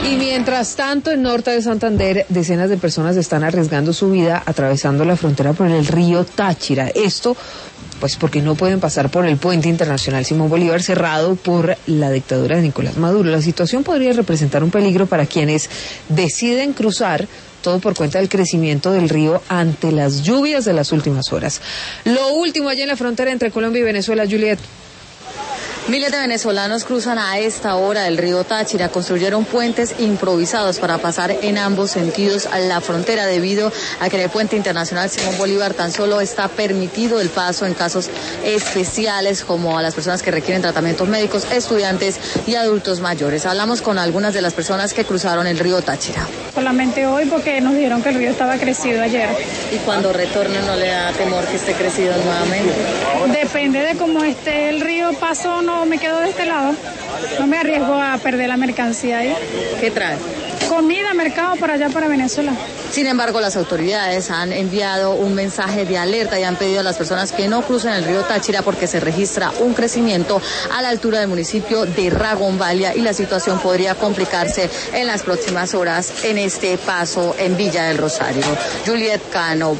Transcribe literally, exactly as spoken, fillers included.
Y mientras tanto, en norte de Santander, decenas de personas están arriesgando su vida atravesando la frontera por el río Táchira. Esto, pues porque no pueden pasar por el puente internacional Simón Bolívar, cerrado por la dictadura de Nicolás Maduro. La situación podría representar un peligro para quienes deciden cruzar, todo por cuenta del crecimiento del río ante las lluvias de las últimas horas. Lo último allí en la frontera entre Colombia y Venezuela, Juliet. Miles de venezolanos cruzan a esta hora el río Táchira. Construyeron puentes improvisados para pasar en ambos sentidos a la frontera, debido a que en el puente internacional Simón Bolívar tan solo está permitido el paso en casos especiales, como a las personas que requieren tratamientos médicos, estudiantes y adultos mayores. Hablamos con algunas de las personas que cruzaron el río Táchira. Solamente hoy, porque nos dijeron que el río estaba crecido ayer. ¿Y cuando retorne no le da temor que esté crecido nuevamente? Depende de cómo esté el río, paso o no. Me quedo de este lado, no me arriesgo a perder la mercancía ahí. ¿Qué trae? Comida, mercado para allá, para Venezuela. Sin embargo, las autoridades han enviado un mensaje de alerta y han pedido a las personas que no crucen el río Táchira porque se registra un crecimiento a la altura del municipio de Ragonvalia y la situación podría complicarse en las próximas horas en este paso en Villa del Rosario. Juliet Cano,